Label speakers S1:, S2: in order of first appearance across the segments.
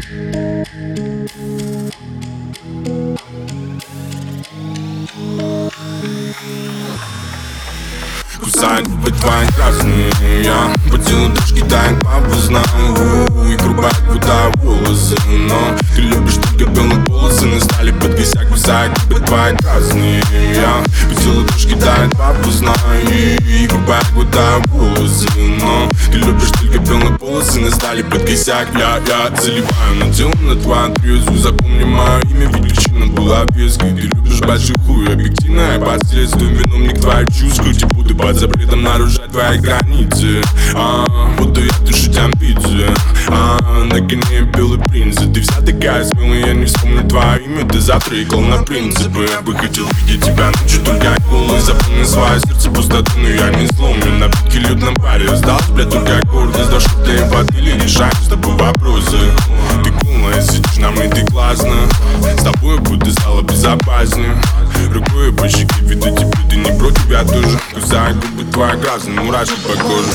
S1: Кусают губы твои красные, я по телу дрожки тает, папа знаю. И грубая куда волосы, но ты любишь только белые полосы. На стали под косяк, кусают губы твои красные, я по телу дрожки тает, папа знаю. И грубая куда волосы, но ты любишь только белые полосы. На стали под косяк, я заливаю на тело на твою трезву. Запомни мое имя, ведь причина была веской. Ты любишь большой хуй, объективное под следствием. Виновник твоих чувств, крути буду под запретом нарушать твои границы. Буду я тушить амбиции, на коне белый принц. Ты вся такая смелая, я не вспомню твое имя. Ты завтра икл на принципы. Я бы хотел видеть тебя ночью, только голый. Запомни свое сердце пустоту, но я не сломлен. На пятке лед на паре сдал, блядь, только гордость. Да что ты в отеле, решаем с тобой вопросы. Ты голая, сидишь на мне, ты классно. С тобой будет стало безопаснее. Рукой по щеке веду тебе, ты не против, я тоже. Кусают губы твои красные, мурашки по коже.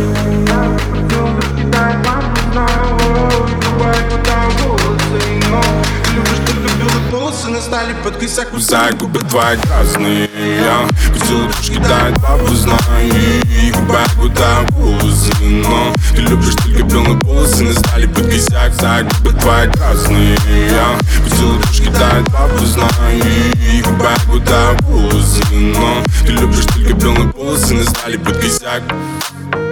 S1: Настали под косяк, кусают губы твои красные, я по телу дрожки тает, папа знаю. И губы куда волосы, но ты любишь только белые полосы. Настали под косяк, кусают губы твои красные, я по телу дрожки тает, папа знаю. И губы куда волосы, но ты любишь только белые полосы. Настали под косяк.